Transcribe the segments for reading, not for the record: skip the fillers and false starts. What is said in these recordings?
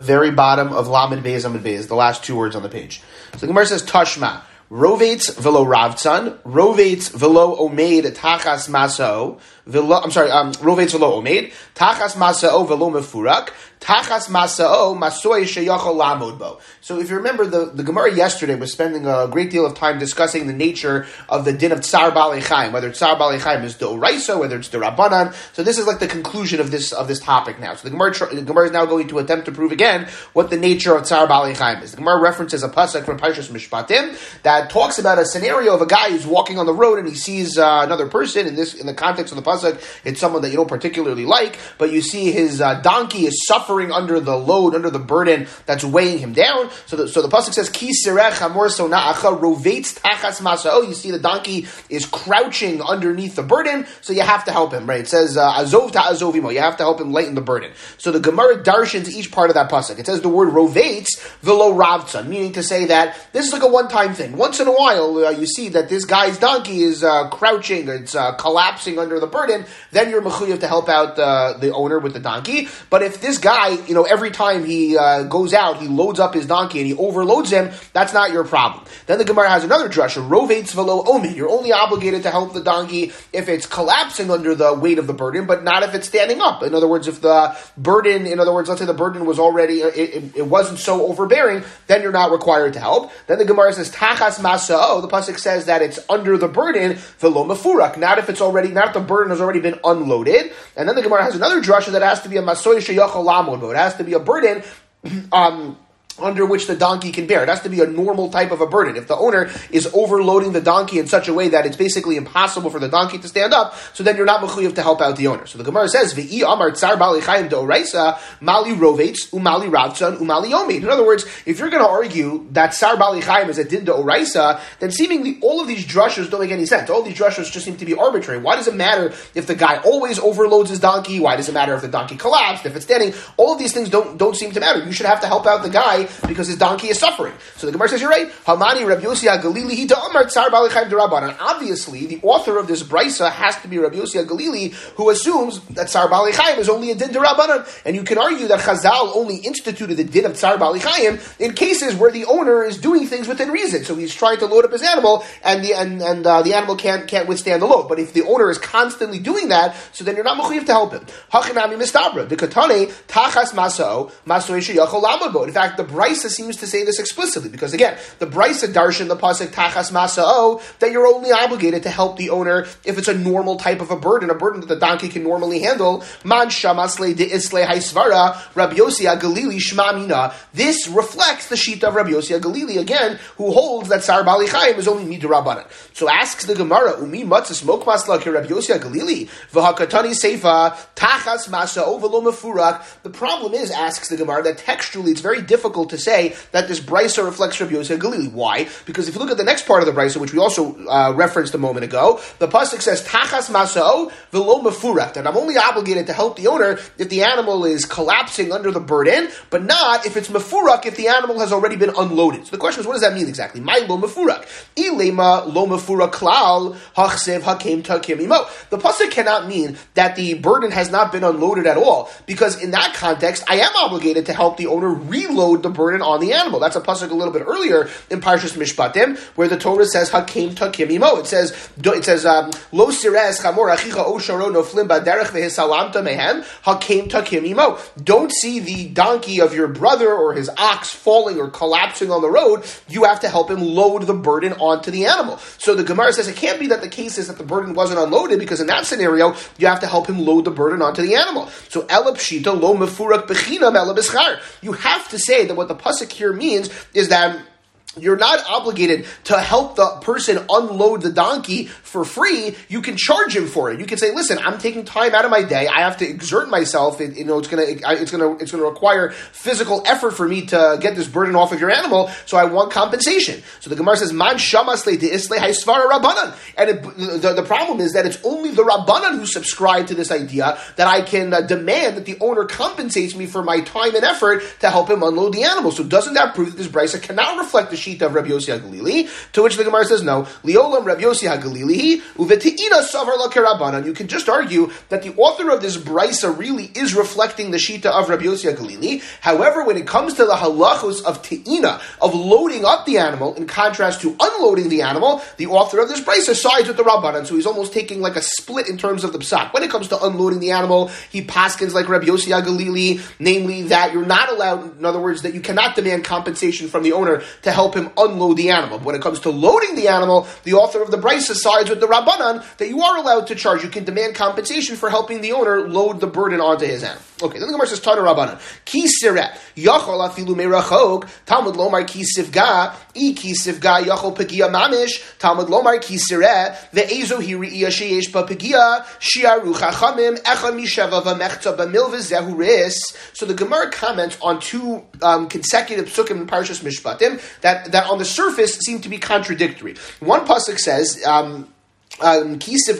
very bottom of Lamed Beis Amud Beis, the last two words on the page. So the Gemara says, Tashma, Rovetz velo Ravtzan, Rovetz velo Omeid Tachas Maso, Rovetz velo Omeid, Tachas Masao velo Mefurak, Tachas Masao Masoy Sheyachol Lamod Bo. So if you remember, the Gemara yesterday was spending a great deal of time discussing the nature of the din of Tsar Balei Chaim, whether Tsar Balei Chaim is D'Oraisa, whether it's D'Rabbanan. So this is like the conclusion of this topic now. So the Gemara is now going to attempt to prove again what the nature of Tsar Balei Chaim is. The Gemara references a pasuk from Parshas Mishpatim that talks about a scenario of a guy who's walking on the road and he sees another person. In the context of the pasuk, it's someone that you don't particularly like, but you see his donkey is suffering under the load, under the burden that's weighing him down. So the pasuk says, Ki sirech hamor sona'acha rovetz tachas masa'o. You see the donkey is crouching underneath the burden, so you have to help him, right? It says, azov ta'azovimo. You have to help him lighten the burden. So the Gemara darshans each part of that pasuk. It says the word rovetz velo ravtzan, meaning to say that this is like a one-time thing. Once in a while, you see that this guy's donkey is crouching, it's collapsing under the burden, then you're mechuyev to help out the owner with the donkey. But if this guy, every time he goes out, he loads up his donkey and he overloads him, that's not your problem. Then the Gemara has another drasha, rovetz velo omi. You're only obligated to help the donkey if it's collapsing under the weight of the burden, but not if it's standing up. In other words, let's say the burden was already, it wasn't so overbearing, then you're not required to help. Then the Gemara says, tachas masa'o, the pasuk says that it's under the burden, velo mefurak, not if the burden has already been unloaded. And then the Gemara has another drasha that has to be a masoy sheyachol lamod bo. It has to be a burden, under which the donkey can bear. It has to be a normal type of a burden. If the owner is overloading the donkey in such a way that it's basically impossible for the donkey to stand up, so then you're not mechuyev to help out the owner. So the Gemara says, V'i amar tsar balei chaim d'oraisa, mali rovetz, umali ravtzan, umali omid. In other words, if you're going to argue that tsar balei chaim is a din d'oraisa, then seemingly all of these drushas don't make any sense. All these drushas just seem to be arbitrary. Why does it matter if the guy always overloads his donkey? Why does it matter if the donkey collapsed, if it's standing? All of these things don't seem to matter. You should have to help out the guy because his donkey is suffering. So the Gemara says, you're right. Hamani Rabbi Yossi HaGalili hi da'amar tsar balei chaim d'Rabbanan. And obviously, the author of this brisa has to be Rabbi Yossi HaGalili, who assumes that tsar balei chaim is only a din d'Rabbanan. And you can argue that Chazal only instituted the din of tsar balei chaim in cases where the owner is doing things within reason. So he's trying to load up his animal, and the animal can't withstand the load. But if the owner is constantly doing that, so then you're not mechuyev to help him. Hachinami mistabra the katane tachas maso yeshayachol lamod bo. In fact, the brisa seems to say this explicitly, because again, the brisa darshan the pasuk tachas masao, that you're only obligated to help the owner if it's a normal type of a burden that the donkey can normally handle. Man shamasle de isle haisvara Rabbi Yossi HaGalili shma mina. This reflects the sheet of Rabbi Yossi HaGalili again, who holds that tsar balei chaim is only midrabanan. So asks the Gemara, umi matzah smoke masla ke Rabbi Yossi HaGalili v'hakatani seifa tachas masao v'lo mefurak. The problem is, asks the Gemara, that textually it's very difficult to say that this brisa reflects Rabbi Yossi HaGalili. Why? Because if you look at the next part of the brisa, which we also referenced a moment ago, the pasuk says tachas masao v'lo mefurak, that I'm only obligated to help the owner if the animal is collapsing under the burden, but not if it's mefurak, if the animal has already been unloaded. So the question is, what does that mean exactly? My lo mefurak. Ilema lo mefurak klal hachsev hakem takim imo. The pasuk cannot mean that the burden has not been unloaded at all, because in that context, I am obligated to help the owner reload the burden on the animal. That's a pasuk a little bit earlier in Parshas Mishpatim, where the Torah says hakem takim imo. It says lo sires chamor achicha o sharo noflim baderech vehisalamta mehem hakem takim imo. Don't see the donkey of your brother or his ox falling or collapsing on the road. You have to help him load the burden onto the animal. So the Gemara says it can't be that the case is that the burden wasn't unloaded, because in that scenario you have to help him load the burden onto the animal. So elab shita lo mefurak bechinam elab ischar. You have to say that what the pasuk here means is that you're not obligated to help the person unload the donkey for free. You can charge him for it. You can say, "Listen, I'm taking time out of my day. I have to exert myself. It's going to require physical effort for me to get this burden off of your animal. So I want compensation." So the Gemara says, "Man shamasle de isle haisvara rabbanan," and the problem is that it's only the rabbanan who subscribe to this idea that I can demand that the owner compensates me for my time and effort to help him unload the animal. So doesn't that prove that this brisa cannot reflect the Shita of Rabbi Yossi HaGalili, to which the Gemara says no. Liolam Rabbi Yossi HaGalili, uveteina savar la kerabanan. You can just argue that the author of this brisa really is reflecting the Shita of Rabbi Yossi HaGalili. However, when it comes to the halachos of te'ina, of loading up the animal, in contrast to unloading the animal, the author of this brisa sides with the Rabbanan, so he's almost taking like a split in terms of the psak. When it comes to unloading the animal, he paskins like Rabbi Yossi HaGalili, namely that you're not allowed, in other words, that you cannot demand compensation from the owner to help him unload the animal. But when it comes to loading the animal, the author of the brisa sides with the Rabbanan that you are allowed to charge. You can demand compensation for helping the owner load the burden onto his animal. Okay, then the Gemara says, Tana Rabbanan, Ki Siret, Yachol Afilu Merachok, Talmud Lomar Ki Sivga, Ki Sivga Yachol Pegia Mamish, Talmud Lomar Ki Siret, Ve'ezo Hiriya Sheyesh Pa Pegia, Shiaru Chachamim, Echa Misheva V'mechta B'mil V'zehu Ris. So the Gemara comments on two consecutive psukim in Parashas Mishpatim that on the surface seem to be contradictory. One pasuk says, it says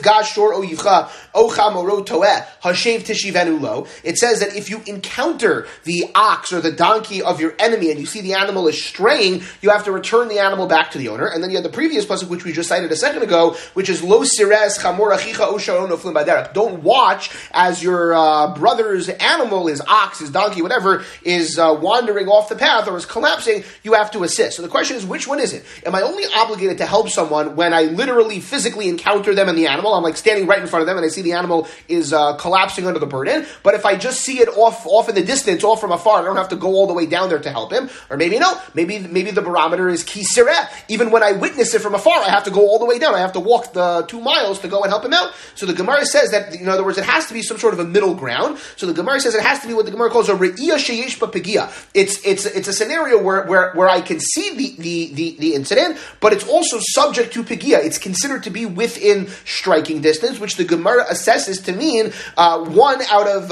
that if you encounter the ox or the donkey of your enemy and you see the animal is straying, you have to return the animal back to the owner. And then you have the previous pasuk, which we just cited a second ago, which is Lo sires chamor achicha o sharon noflim baderech. Don't watch as your brother's animal, his ox, his donkey, whatever, is wandering off the path or is collapsing. You have to assist. So the question is, which one is it? Am I only obligated to help someone when I literally physically encounter them and the animal? I'm like standing right in front of them and I see the animal is collapsing under the burden. But if I just see it off in the distance, off from afar, I don't have to go all the way down there to help him. Or maybe no, maybe the barometer is ki sireh. Even when I witness it from afar, I have to go all the way down. I have to walk the 2 miles to go and help him out. So the Gemara says that, in other words, it has to be some sort of a middle ground. So the Gemara says it has to be what the Gemara calls a re'iyah sheyesh b'pegia. It's a scenario where I can see the incident, but it's also subject to pegia. It's considered to be within striking distance, which the Gemara assesses to mean 1 out of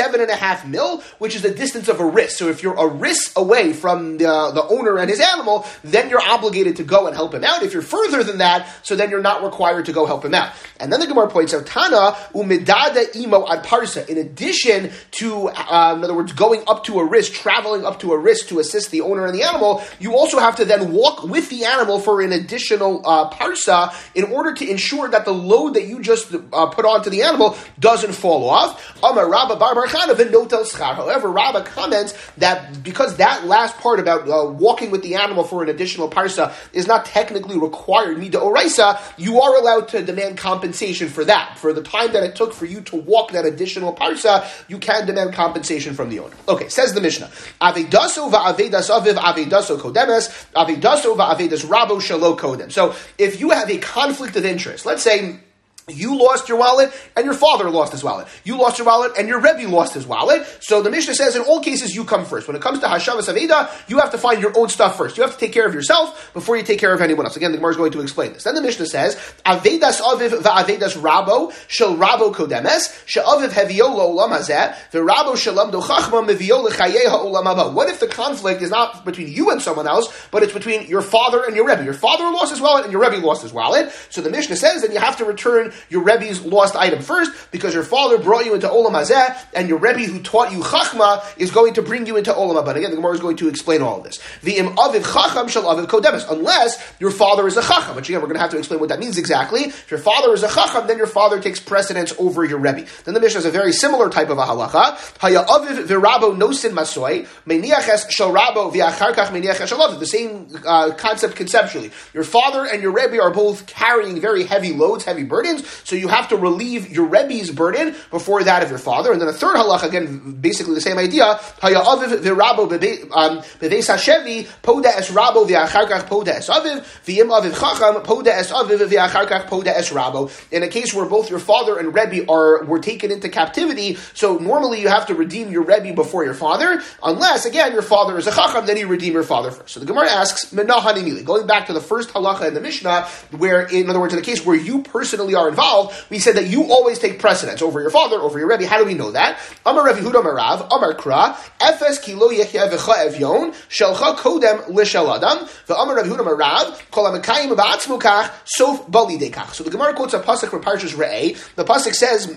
7.5 mil, which is the distance of a ris. So if you're a ris away from the owner and his animal, then you're obligated to go and help him out. If you're further than that, so then you're not required to go help him out. And then the Gemara points out, Tana umidada imo ad parsa. In addition to, in other words, going up to a ris, traveling up to a ris to assist the owner and the animal, you also have to then walk with the animal for an additional parsa in order to ensure that the load that you just put onto the animal doesn't fall off. Amar Rabba bar bar Chana v'notel schar. However, Rabba comments that because that last part about walking with the animal for an additional parsa is not technically required mida oraisa, you are allowed to demand compensation for that. For the time that it took for you to walk that additional parsa, you can demand compensation from the owner. Okay, says the Mishnah. Avedaso va'avedas aviv avedaso kodemes, avedaso va'avedas rabo shalo kodem. So if you have a conflict of interest, let's say you lost your wallet and your father lost his wallet. You lost your wallet and your Rebbe lost his wallet. So the Mishnah says in all cases you come first. When it comes to Hashavas Aveda, you have to find your own stuff first. You have to take care of yourself before you take care of anyone else. Again, the Gemara is going to explain this. Then the Mishnah says, Avedas Aviv va'avedas Rabo shel Rabo kodemes she'aviv hevio lo'olam hazeh ve'Rabo shelamdo chachma mevio l'chayei ha'olam haba. What if the conflict is not between you and someone else, but it's between your father and your Rebbe? Your father lost his wallet and your Rebbe lost his wallet. So the Mishnah says that you have to return your Rebbe's lost item first, because your father brought you into Olam Hazeh, and your Rebbe who taught you Chachma is going to bring you into Olam Haba. Again, the Gemara is going to explain all of this. V'im aviv Chacham shel aviv kodemes, unless your father is a Chacham, which again, we're going to have to explain what that means exactly. If your father is a Chacham, then your father takes precedence over your Rebbe. Then the Mishnah has a very similar type of a halacha. Haya aviv v'rabo nosin masoy, meniaches shel rabo v'acharkach meniaches shel aviv. The same concept conceptually. Your father and your Rebbe are both carrying very heavy loads, heavy burdens, so you have to relieve your Rebbe's burden before that of your father. And then a third halacha, again, basically the same idea. Haya aviv v'rabo beveis hashevi poda es rabo v'acharkach poda es aviv v'yim aviv chacham poda es aviv v'acharkach poda es rabo. In a case where both your father and Rebbe were taken into captivity, so normally you have to redeem your Rebbe before your father, unless, again, your father is a chacham, then you redeem your father first. So the Gemara asks, menahani mili, going back to the first halacha in the Mishnah, where, in other words, in a case where you personally are involved, we said that you always take precedence over your father, over your Rebbe. How do we know that? Amar Rav Yehuda Marav, Amar Kra, Efes kilo yechya v'cha evyon, shelcha kodem l'shel adam, v'amar Rav Yehuda Marav, kol ha-mekayim ba'atzmu kach, sof bali dekach. So the Gemara quotes a pasuk from Parshas Re'eh. The pasuk says,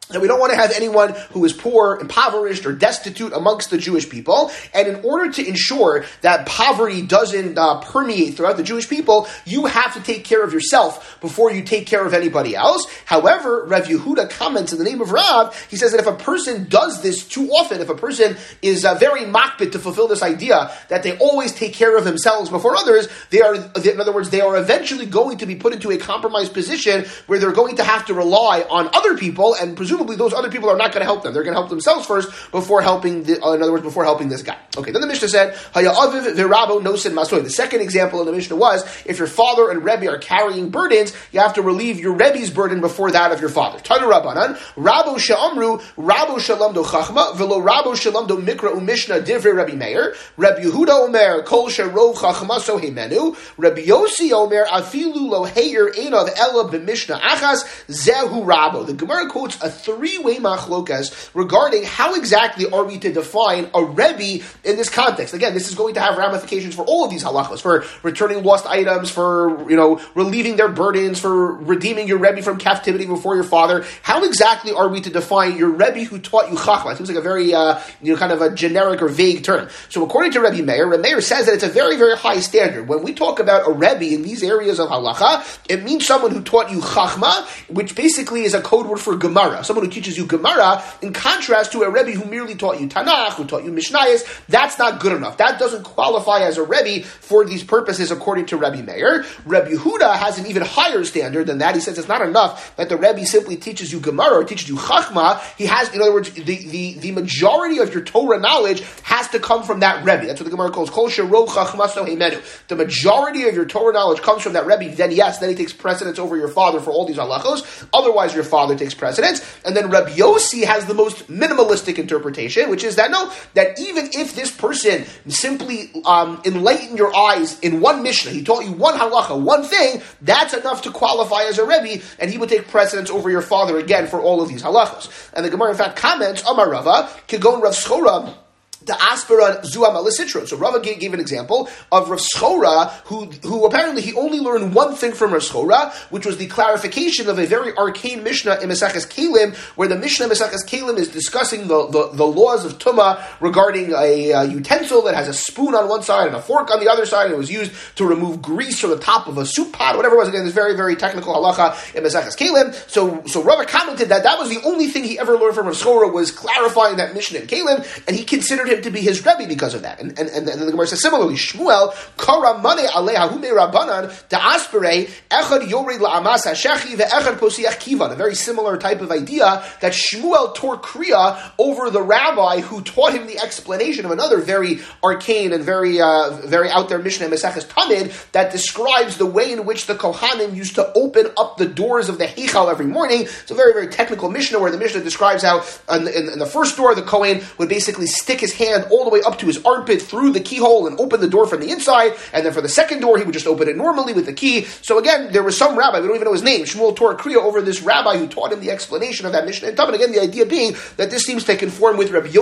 that we don't want to have anyone who is poor, impoverished, or destitute amongst the Jewish people. And in order to ensure that poverty doesn't permeate throughout the Jewish people, you have to take care of yourself before you take care of anybody else. However, Rav Yehuda comments in the name of Rav, he says that if a person does this too often, if a person is very makbid to fulfill this idea that they always take care of themselves before others, in other words, they are eventually going to be put into a compromised position where they're going to have to rely on other people, and presumably those other people are not going to help them. They're going to help themselves first before helping, in other words, before helping this guy. Okay, then the Mishnah said, Haya aviv v'rabo nosin masoy. The second example in the Mishnah was, if your father and Rebbe are carrying burdens, you have to relieve your Rebbe's burden before that of your father. Tanu Rabbanan, Rabo she'amru, Rabo she'lamdo chachma, v'lo Rabo she'lamdo mikra u'mishnah divrei Rabbi Meir, Rabbi Yehuda omer, kol she'rov chachma so heimenu, Rabbi Yossi omer, afilu lo heir einav ela b'mishnah achas, zehu Rabo. The Gemara quotes a three-way machlokas regarding how exactly are we to define a Rebbe in this context. Again, this is going to have ramifications for all of these halachos, for returning lost items, for, relieving their burdens, for redeeming your Rebbe from captivity before your father. How exactly are we to define your Rebbe who taught you chachma? It seems like a very, kind of a generic or vague term. So according to Rabbi Meir says that it's a very, very high standard. When we talk about a Rebbe in these areas of halacha, it means someone who taught you chachma, which basically is a code word for Gemara. Someone who teaches you Gemara, in contrast to a Rebbe who merely taught you Tanakh, who taught you Mishnayos. That's not good enough. That doesn't qualify as a Rebbe for these purposes, according to Rabbi Meir. Rabbi Yehuda has an even higher standard than that. He says it's not enough that the Rebbe simply teaches you Gemara or teaches you Chachma. He has, in other words, the majority of your Torah knowledge has to come from that Rebbe. That's what the Gemara calls Kol Shero Chachma So Heimenu. The majority of your Torah knowledge comes from that Rebbe. Then he takes precedence over your father for all these halachos. Otherwise, your father takes precedence. And then Rabbi Yossi has the most minimalistic interpretation, which is that even if this person simply enlightened your eyes in one Mishnah, he taught you one halacha, one thing, that's enough to qualify as a Rebbe, and he would take precedence over your father again for all of these halachas. And the Gemara in fact comments, Amar Rava, Kegon Rav Schora, the Asperon Zuam Alisitro. So Rava gave an example of Rav Schora, who apparently he only learned one thing from Rav Schora, which was the clarification of a very arcane Mishnah in Maseches Kelim, where the Mishnah in Maseches Kelim is discussing the laws of Tumah regarding a utensil that has a spoon on one side and a fork on the other side, and it was used to remove grease from the top of a soup pot, whatever it was. Again, this very, very technical halacha in Maseches Kelim. So Rava commented that was the only thing he ever learned from Rav Schora, was clarifying that Mishnah in Kelim, and he considered him to be his Rebbe because of that. And then the Gemara says similarly, Shmuel, Kara Mane Aleha Hume Rabbanan, Da'aspere, Echad Yored La'amas HaShechi, Ve'echad Posiach Kivan. A very similar type of idea that Shmuel tore Kriya over the rabbi who taught him the explanation of another very arcane and very out there Mishnah Maseches Tamid that describes the way in which the Kohanim used to open up the doors of the Heichal every morning. It's a very, very technical Mishnah where the Mishnah describes how in the first door the Kohen would basically stick his hand all the way up to his armpit through the keyhole and open the door from the inside, and then for the second door he would just open it normally with the key. So again, there was some rabbi, we don't even know his name, Shmuel tore Kriya over this rabbi who taught him the explanation of that Mishnah and Tamid. Again, the idea being that this seems to conform with Rabbi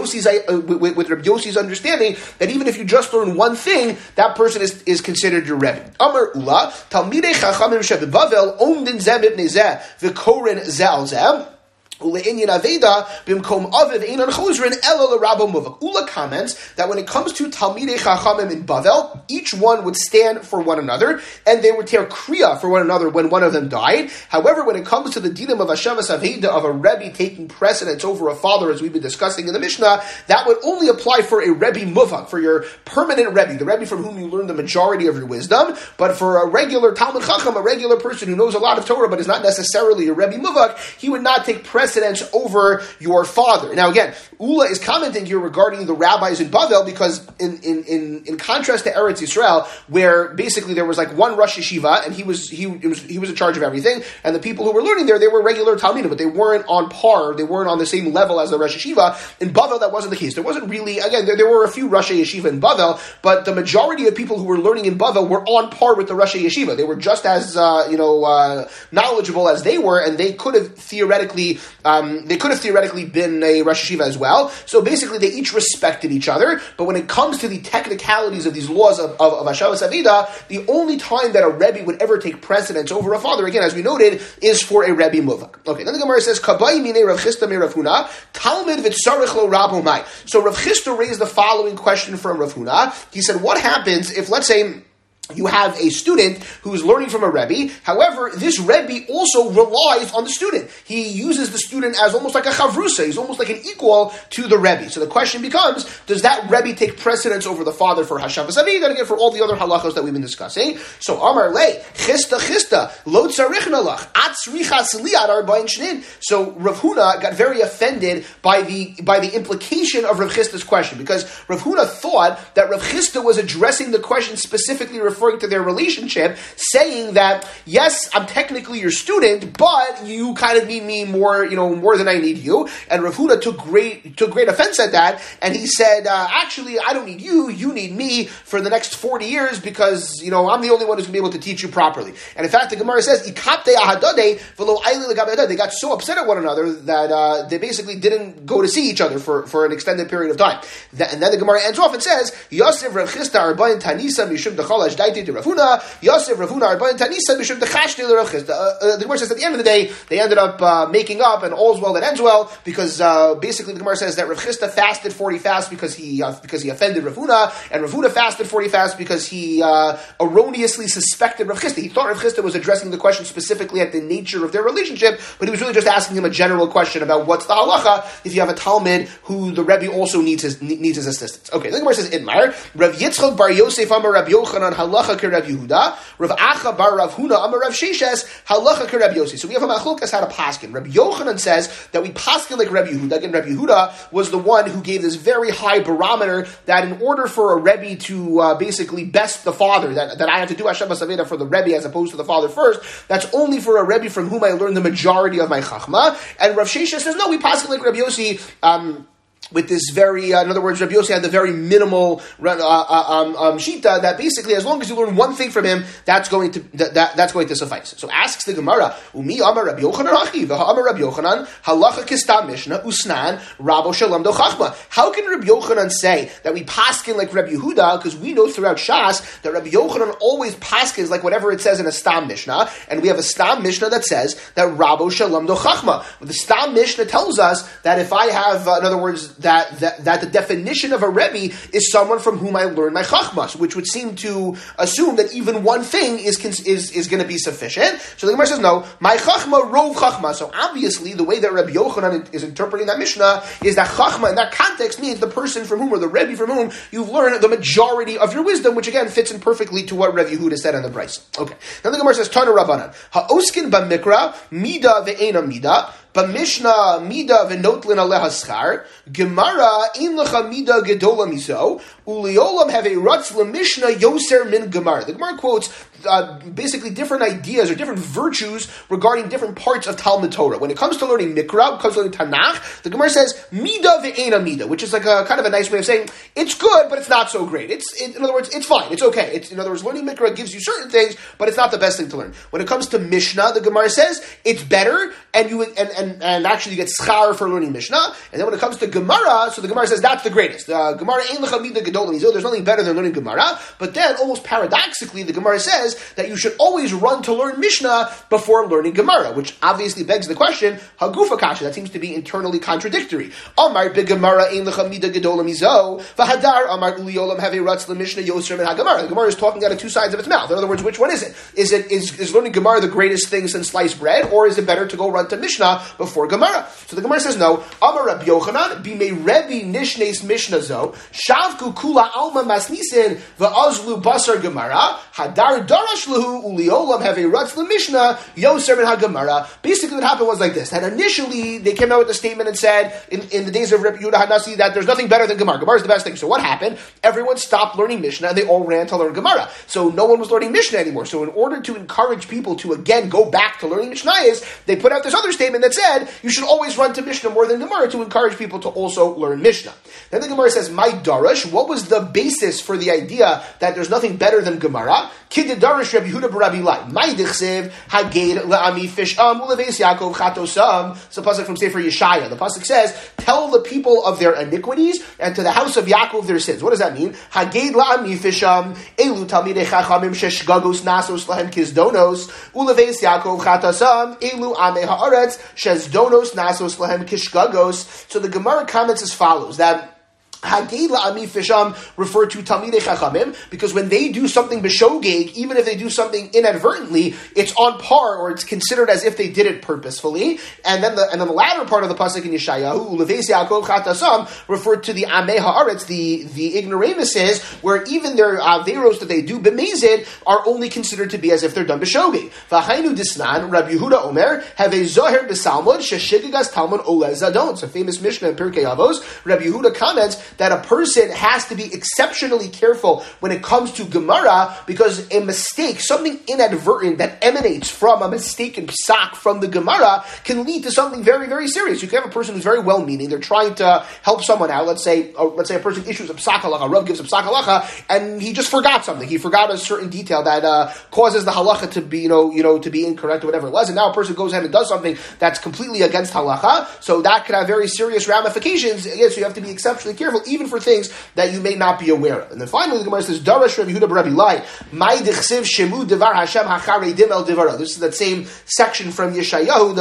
Yossi's understanding that even if you just learn one thing, that person is considered your Rebbe. Amar Ula, Talmidei Chachamim Shebebavel, Omdin Zeh Mipnei Zeh, V'koren Zeh al Zeh, Ula comments that when it comes to Talmidei Chachamim in Bavel, each one would stand for one another, and they would tear Kriya for one another when one of them died. However, when it comes to the dinim of Hashavas Aveda, of a Rebbe taking precedence over a father, as we've been discussing in the Mishnah, that would only apply for a Rebbe Muvak, for your permanent Rebbe, the Rebbe from whom you learn the majority of your wisdom. But for a regular Talmid Chacham, a regular person who knows a lot of Torah but is not necessarily a Rebbe Muvak, he would not take precedence over your father. Now again, Ula is commenting here regarding the rabbis in Bavel, because in contrast to Eretz Yisrael, where basically there was like one Rosh Yeshiva and he was in charge of everything, and the people who were learning there, they were regular Talmidim, but they weren't on par, they weren't on the same level as the Rosh Yeshiva. In Bavel, that wasn't the case. There wasn't really, again, there were a few Rosh Yeshiva in Bavel, but the majority of people who were learning in Bavel were on par with the Rosh Yeshiva. They were just as knowledgeable as they were, and they could have theoretically They could have theoretically been a Rosh Yeshiva as well. So basically, they each respected each other. But when it comes to the technicalities of these laws of Hashavas Avida, the only time that a Rebbe would ever take precedence over a father, again, as we noted, is for a Rebbe Muvak. Okay, then the Gemara says, Kabai mine Rav Chisda me Rav Huna, Talmud v'tzarich lo Rab Homai. So Rav Chisda raised the following question from Rav Huna. He said, what happens if, let's say, you have a student who's learning from a Rebbe. However, this Rebbe also relies on the student. He uses the student as almost like a chavrusa. He's almost like an equal to the Rebbe. So the question becomes, does that Rebbe take precedence over the father for Hashavas Avida, again, for all the other halachos that we've been discussing? So Amar Le, chista, lo tzarich nalach, atzrichas liad arba'in shnin. So Rav Huna got very offended by the implication of Rav Chista's question, because Rav Huna thought that Rav Chista was addressing the question specifically referring to their relationship, saying that, yes, I'm technically your student, but you kind of need me more than I need you. And Rav Huna took great offense at that, and he said, actually, I don't need you, you need me for the next 40 years, because, I'm the only one who's going to be able to teach you properly. And in fact, the Gemara says, they got so upset at one another that they basically didn't go to see each other for an extended period of time. And then the Gemara ends off and says, Yosef Rav Chisda Arbayin Tanisa Mishum Dechalash to Rav Huna, Yosef Rav Huna Arbayin Tanisa Mishum Dechashti Rav Chisda. The Gemara says at the end of the day, they ended up making up, and all's well that ends well, because basically the Gemara says that Rav Chisda fasted 40 fasts because he offended Rav Huna, and Rav Huna fasted 40 fasts because he erroneously suspected Rav Chisda. He thought Rav Chisda was addressing the question specifically at the nature of their relationship, but he was really just asking him a general question about what's the halacha if you have a Talmud who the Rebbe also needs his assistance. Okay, the Gemara says Idmar, Rav Yitzchak bar Yosef Amar Rav Yochanan halacha ke Rav Yehuda, Rav Acha bar Rav Huna Amar Rav Sheshes halacha ke Rav Yosef. So we have a machlokas how to paskin. Rav Yochanan says that we paskin like Rav Yehuda. Again, Rav Yehuda was the one who gave this very high barometer that in order for a Rebbe to basically best the father, that I have to do Hashavas Aveda for the Rebbe as opposed to the father first, that's only for a Rebbe from whom I learned the majority of my chachma. And Rav Sheshes says, no, we paskin like Rav Yossi, with this very, in other words, Rabbi Yossi had the very minimal shita that basically, as long as you learn one thing from him, that's going to suffice. So asks the Gemara, Umi Amar Rabbi Yochanan Hachi, Amar Rabbi Yochanan Halacha Kistam Mishnah Usnan Rabo Shalom Do Chachma. How can Rabbi Yochanan say that we paskin like Rabbi Yehuda? Because we know throughout Shas that Rabbi Yochanan always paskins like whatever it says in a Stam Mishnah, and we have a Stam Mishnah that says that Rabo Shalom Do Chachma. The Stam Mishnah tells us that if I have, in other words, that the definition of a Rebbe is someone from whom I learn my chachmas, which would seem to assume that even one thing is going to be sufficient. So the Gemara says, no, my chachma rov chachma. So obviously, the way that Rabbi Yochanan is interpreting that Mishnah is that chachma in that context means the person from whom, or the Rebbe from whom you've learned the majority of your wisdom, which again fits in perfectly to what Rabbi Yehuda said on the Bryce. Okay, now the Gemara says, Tana Rabbanan ha'oskin b'mikra mida ve'ena mida. B'mishnah mida v'notlin aleha schar, Gemara in lecha mida gedola miso, uliolam have a rutz l'mishnah yoser min Gemara. The Gemara quotes basically different ideas or different virtues regarding different parts of Talmud Torah. When it comes to learning Mikra, when it comes to learning Tanakh, the Gemara says mida ve'ena mida, which is like a kind of a nice way of saying it's good, but it's not so great. In other words, it's fine, it's okay. In other words, learning Mikra gives you certain things, but it's not the best thing to learn. When it comes to Mishnah, the Gemara says it's better, and actually you get schar for learning Mishnah. And then when it comes to Gemara, so the Gemara says that's the greatest. Gemara ein lecha mida gedola mizo. There's nothing better than learning Gemara. But then, almost paradoxically, the Gemara says that you should always run to learn Mishnah before learning Gemara, which obviously begs the question, hagufa kasha. That seems to be internally contradictory. Amar beGemara ein lecha mida gedola mizo. V'hadar amar uliolam have a ratz leMishnah yoser min haGemara. The Gemara is talking out of two sides of its mouth. In other words, which one is it? Is learning Gemara the greatest thing since sliced bread, or is it better to go run to Mishnah before Gemara? So the Gemara says no. Amar Rabbi Yochanan b'mei Rebbe nishnes Mishnah zo shavku kula alma masnisin va'azlu basar Gemara hadar darash lehu uliolam have a ratz leMishnah yoser min haGemara. Basically, what happened was like this: that initially they came out with a statement and said in the days of Rabbi Yehuda Hanasi that there's nothing better than Gemara. Gemara is the best thing. So what happened? Everyone stopped learning Mishnah and they all ran to learn Gemara. So no one was learning Mishnah anymore. So in order to encourage people to again go back to learning Mishnayos, they put out this other statement that said you should always run to Mishnah more than Gemara to encourage people to also learn Mishnah. Then the Gemara says, "My darash, what was the basis for the idea that there's nothing better than Gemara? Kididarish Rabbi Yehuda b'Rabbi Lai. Ma'idechsev haged la'ami fisham uleves Yaakov chatosam. It's a pasuk from Sefer Yeshaya. The pasuk says, "Tell the people of their iniquities and to the house of Yaakov their sins." What does that mean? Haged la'ami fisham elu talmidei chachamim sheshgagos nasos lahem kizdonos uleves Yaakov chatosam elu amei haaretz shezdonos nasos lahem kishgagos. So the Gemara comments as follows: that Haged la'ami fisham refer to Talmidei Chachamim because when they do something b'shogeg, even if they do something inadvertently, it's on par or it's considered as if they did it purposefully. And then the latter part of the pasuk in Yeshayahu, Uleves Yaakov Chatasam, referred to the Amei Haaretz, the ignoramuses, where even their averos that they do b'mezid are only considered to be as if they're done b'shogeg. V'hainu disnan Rabbi Yehuda Omer have a zoher b'salmod sheshigigas talmud olez zadon. It's a famous Mishnah in Pirkei Avos. Rabbi Yehuda comments that a person has to be exceptionally careful when it comes to Gemara because a mistake, something inadvertent that emanates from a mistaken psak from the Gemara can lead to something very, very serious. You can have a person who's very well-meaning, they're trying to help someone out. Let's say a person issues a psak halacha, a Rav gives a psak halacha, and he just forgot something. He forgot a certain detail that causes the halacha to be, to be incorrect or whatever it was, and now a person goes ahead and does something that's completely against halacha, so that could have very serious ramifications. Again, so you have to be exceptionally careful, even for things that you may not be aware of. And then finally, the Gemara says, Darash Rabbi Yehuda b'Rabbi Lai, Mai dichsiv shemu devar Hashem hachareidim el devara. This is that same section from Yeshayahu,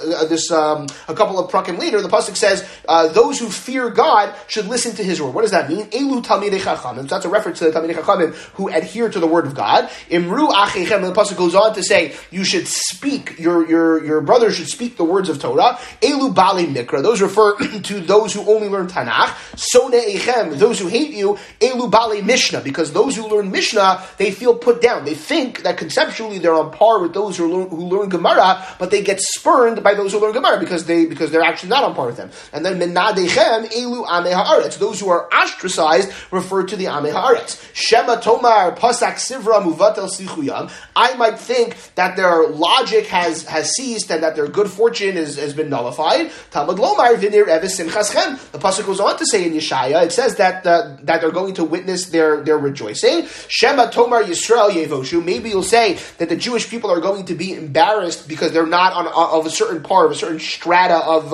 a couple of prakim later, the pasuk says, those who fear God should listen to His word. What does that mean? Elu talmidei chachamim. So that's a reference to the talmidei chachamim who adhere to the word of God. Imru achechem, and the pasuk goes on to say, you should speak, your brother should speak the words of Torah. Elu bali mikra. Those refer to those who only learn Tanakh. Those who hate you, elu bale Mishnah, because those who learn Mishnah, they feel put down. They think that conceptually they're on par with those who learn Gemara, but they get spurned by those who learn Gemara because they're actually not on par with them. And then menadechem elu amei haaretz. Those who are ostracized refer to the amei haaretz. Shema tomar pasak sivra muvatel sichuyam. I might think that their logic has ceased and that their good fortune has been nullified. Talmud lomar v'nir eves simchaschem. The pasuk goes on to say in Yeshaya, it says that they're going to witness their rejoicing. Shema Tomar Yisrael Yevoshu. Maybe you'll say that the Jewish people are going to be embarrassed because they're not of a certain part, of a certain strata of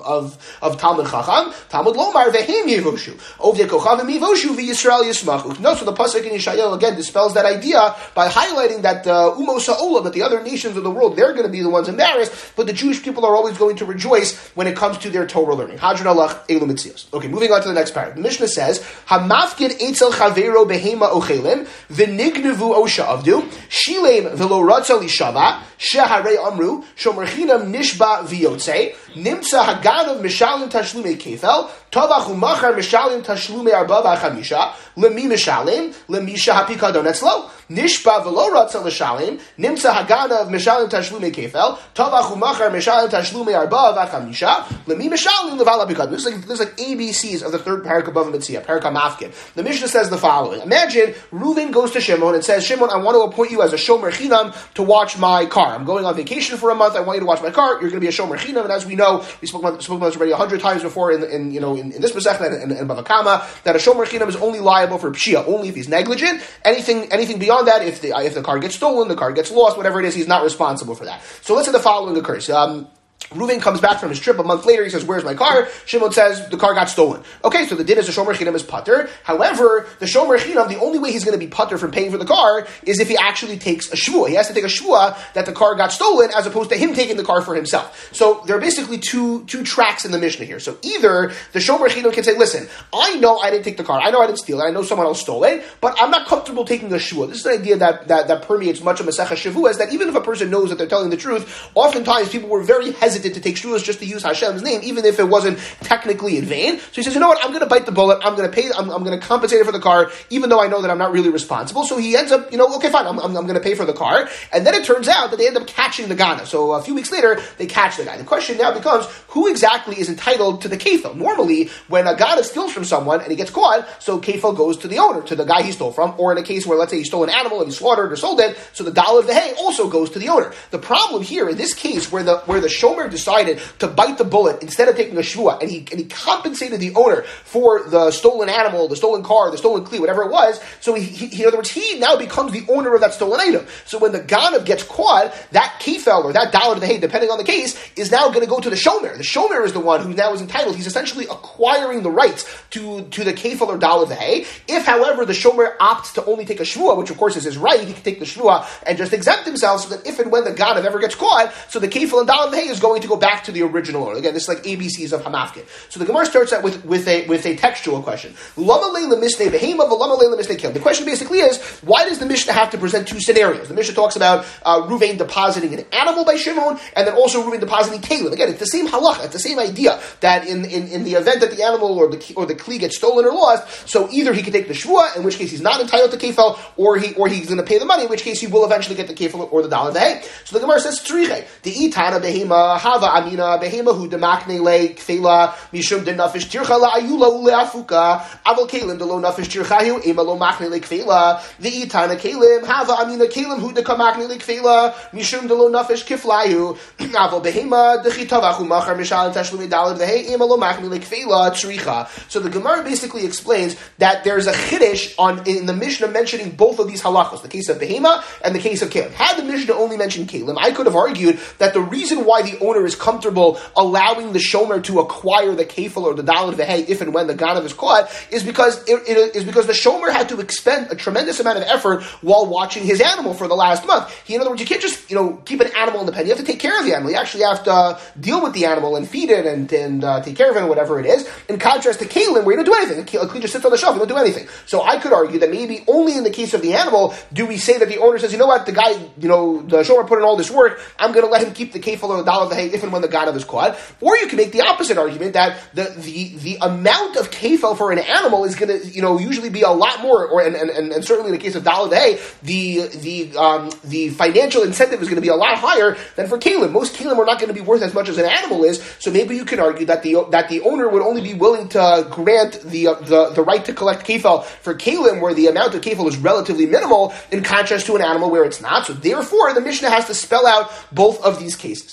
Talmud Chacham. Talmud Lomar Vehim Yevoshu. Ovdei Kochavim Yevoshu v'Yisrael Yismachu. No, so the pasuk in Yeshaya again dispels that idea by highlighting that Umos Ha'olam, that the other nations of the world, they're going to be the ones embarrassed, but the Jewish people are always going to rejoice when it comes to their Torah learning. Hadron Alach Elu Mitzios. Okay, moving on to the next paragraph. The Mishnah says, Hamafkid etzel chavero behema ochelim, v'nignevu osha avdu, shilem v'lo ratza lishava, sheharei amru, shomerchinam nishba v'yotze, nimtza haganav mishalim tashlume kefel, Tavach umachar mishalim tashlume arba v'chamisha, lemi mishalim, lemisha hapikadon etzlo, nishba v'lo ratza l'shalim, nimtza haganav mishalim tashlume kefel, Tavach umachar mishalim tashlume arba v'chamisha, lemi mishalim levala pikadon. This is like ABCs of the third parak above Mitzvah, parak Mafkin. The Mishnah says the following. Imagine Reuven goes to Shimon and says, Shimon, I want to appoint you as a shomer chinam to watch my car. I'm going on vacation for a month. I want you to watch my car. You're going to be a shomer chinam. And as we know, we spoke about this already 100 times before in this Masechta and Bava Kama, that a shomer chinam is only liable for pshia, only if he's negligent. Anything beyond that, if the car gets stolen, the car gets lost, whatever it is, he's not responsible for that. So let's say the following occurs. Reuven comes back from his trip a month later. He says, "Where's my car?" Shimon says, "The car got stolen." Okay, so the din is the shomer chinam is pater. However, the shomer chinam, the only way he's going to be pater from paying for the car is if he actually takes a shvua. He has to take a shvua that the car got stolen, as opposed to him taking the car for himself. So there are basically two tracks in the Mishnah here. So either the shomer chinam can say, "Listen, I know I didn't take the car. I know I didn't steal it. I know someone else stole it, but I'm not comfortable taking a shvua." This is an idea that permeates much of Masechah Shavua, is that even if a person knows that they're telling the truth, oftentimes people were very hesitant to take shvuas just to use Hashem's name, even if it wasn't technically in vain. So he says, you know what, I'm going to bite the bullet, I'm going to pay, I'm going to compensate for the car, even though I know that I'm not really responsible. So he ends up, okay, fine, I'm going to pay for the car. And then it turns out that they end up catching the Gana. So a few weeks later, they catch the guy. The question now becomes, who exactly is entitled to the kefil? Normally, when a Gana steals from someone and he gets caught, so kefil goes to the owner, to the guy he stole from, or in a case where, let's say, he stole an animal and he slaughtered or sold it, so the dollar of the hay also goes to the owner. The problem here, in this case, where the shomer Shomer decided to bite the bullet instead of taking a shvua, and he compensated the owner for the stolen animal, the stolen car, the stolen kli, whatever it was. So he in other words, he now becomes the owner of that stolen item. So when the ganav gets caught, that kefel or that dollar to the hay, depending on the case, is now going to go to the shomer. The shomer is the one who now is entitled. He's essentially acquiring the rights to the kefel or dollar of the hay. If, however, the shomer opts to only take a shvua, which of course is his right, he can take the shvua and just exempt himself, so that if and when the ganav ever gets caught, so the kefil and dollar of the hay is going to go back to the original owner. Again, this is like ABCs of hamafkin. So the Gemara starts out with a textual question. The question basically is, why does the Mishnah have to present two scenarios? The Mishnah talks about Ruvain depositing an animal by Shimon, and then also Ruvain depositing Caleb. Again, it's the same halacha, it's the same idea, that in the event that the animal or the kli gets stolen or lost, so either he can take the shvua, in which case he's not entitled to kefil, or he's going to pay the money, in which case he will eventually get the kefil or the dollar of the hay. So the Gemara says, Tzriche, the itana behema, hava amina, behema hu demakne le kfela, mishum de nafish tircha la ayula ule afuka, aval kalim de lo nafish tirchahu, ema lo makne le kfela, the itana kalim, hava amina kalim hu de kamakne le kfela, mishum de lo nafish kiflayu, aval behema, de chitavachu machar mishal tashlumi dollar of the hay, ema lo makne le kfela, tzricha. So the Gemara basically explains that there's a chiddush in the Mishnah mentioning both of these halachos, the case of behema and the case of kalim. Had the Mishnah only mentioned kalim, I could have argued that the reason why the owner is comfortable allowing the shomer to acquire the kefil or the dollar of the hay if and when the ganav is caught is because the shomer had to expend a tremendous amount of effort while watching his animal for the last month. In other words, you can't just keep an animal in the pen. You have to take care of the animal. You actually have to deal with the animal and feed it and take care of it, whatever it is. In contrast to kalim, where you don't do anything. A kli just sits on the shelf, you don't do anything. So I could argue that maybe only in the case of the animal do we say that the owner says, you know what, the guy, the shomer put in all this work, I'm going to let him keep the kefil or the dollar of the hay if and when the ganav is caught. Or you can make the opposite argument that the amount of kefil for an animal is going to usually be a lot more, and certainly in the case of dollar of the hay, the financial incentive is going to be a lot higher than for kalim. Most kalim are not going to be worth as much as an animal is. So maybe you can argue that the owner would only be willing to grant the right to collect kefil for kalim, where the amount of kefil is relatively minimal, in contrast to an animal where it's not. So therefore, the Mishnah has to spell out both of these cases.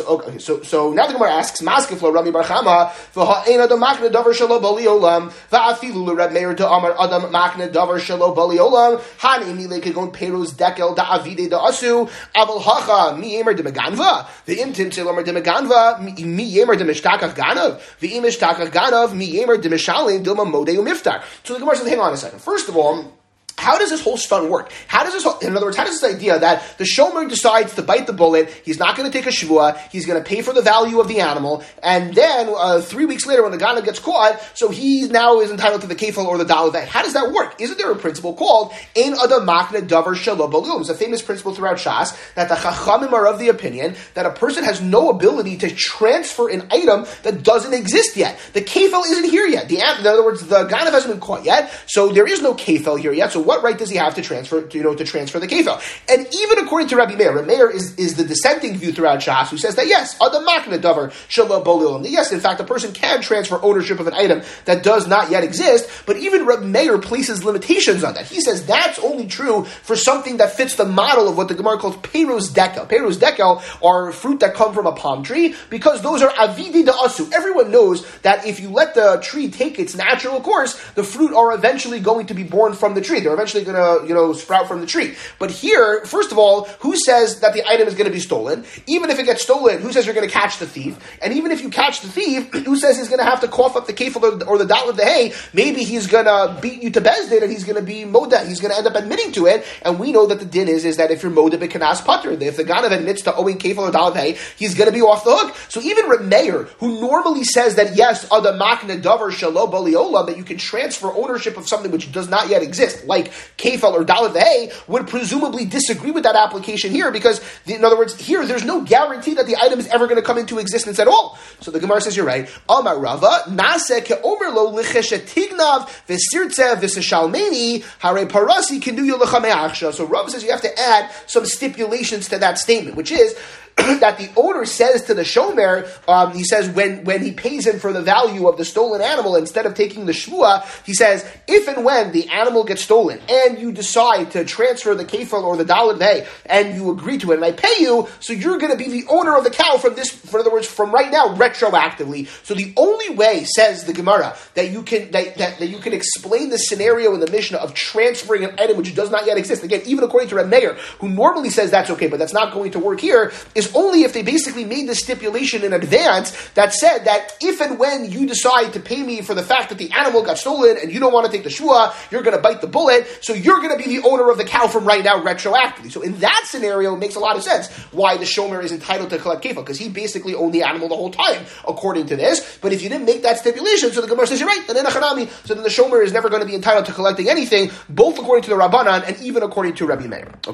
So now the Gemara asks, Maskeflo Rami Bar Chama, v'ha'en adam makne davar shelo bali olam, va'afilu l'Reb Meir da'amar adam makne davar shelo bali olam, hanimi lekegon peros dekel da'avide da'asu, aval hacha mi yemer de meganva, v'im timtze lomer de meganva, mi yemer de mishtakach ganav, v'im mishtakach ganav, mi yemer de mishalim dilma modei umiftar. So the Gemara says, hang on a second. First of all, how does this whole stunt work? In other words, how does this idea that the shomer decides to bite the bullet, he's not going to take a shvua, he's going to pay for the value of the animal, and then 3 weeks later when the ganav gets caught, so he now is entitled to the kefil or the dollar day. How does that work? Isn't there a principle called Ein Adam Makne Davar Shelo Balum? It's a famous principle throughout Shas that the Chachamim are of the opinion that a person has no ability to transfer an item that doesn't exist yet. The kefil isn't here yet. In other words, the ganav hasn't been caught yet, so there is no kefil here yet. So what right does he have to transfer the kefil? And even according to Rabbi Meir is the dissenting view throughout Shas, who says that yes, Adam Makne Davar Shelo Balum. Yes, in fact, a person can transfer ownership of an item that does not yet exist, but even Rabbi Meir places limitations on that. He says that's only true for something that fits the model of what the Gemara calls peros dekel. Peros dekel are fruit that come from a palm tree, because those are avidi da'asu. Everyone knows that if you let the tree take its natural course, the fruit are eventually going to be born from the tree. They're eventually going to sprout from the tree. But here, first of all, who says that the item is going to be stolen? Even if it gets stolen, who says you're going to catch the thief? And even if you catch the thief, who says he's going to have to cough up the kefil or the dollar of the hay? Maybe he's going to beat you to bezdin and he's going to be moda. He's going to end up admitting to it. And we know that the din is that if you're moda b'kanas pater, if the ganav admits to owing kefil or dollar of the hay, he's going to be off the hook. So even Reb Meir, who normally says that yes, adam makne davar shelo bali olam, that you can transfer ownership of something which does not yet exist, like kefil or dollar of the hay, would presumably disagree with that application here, because in other words, here there's no guarantee that the item is ever going to come into existence at all. So the Gemara says you're right. Amar Rava nase ke'omer lo licheshetignav v'sirtze v'seshalmeni hare parasi kenuyo lechameachsha. So Rava says you have to add some stipulations to that statement, which is that the owner says to the shomer, he says when he pays him for the value of the stolen animal, instead of taking the shvua, he says, if and when the animal gets stolen and you decide to transfer the kefil or the daled hay and you agree to it and I pay you, so you're going to be the owner of the cow from this, in other words, from right now, retroactively. So the only way, says the Gemara, that you can that you can explain the scenario in the Mishnah of transferring an item which does not yet exist, again, even according to Reb Meir, who normally says that's okay, but that's not going to work here, is only if they basically made the stipulation in advance that said that if and when you decide to pay me for the fact that the animal got stolen and you don't want to take the shua, you're going to bite the bullet, so you're going to be the owner of the cow from right now retroactively. So in that scenario, it makes a lot of sense why the shomer is entitled to collect kefil, because he basically owned the animal the whole time, according to this. But if you didn't make that stipulation, so the Gemara says, you're right, then in a chanami, so then the shomer is never going to be entitled to collecting anything, both according to the Rabbanan and even according to Rabbi Meir. Okay.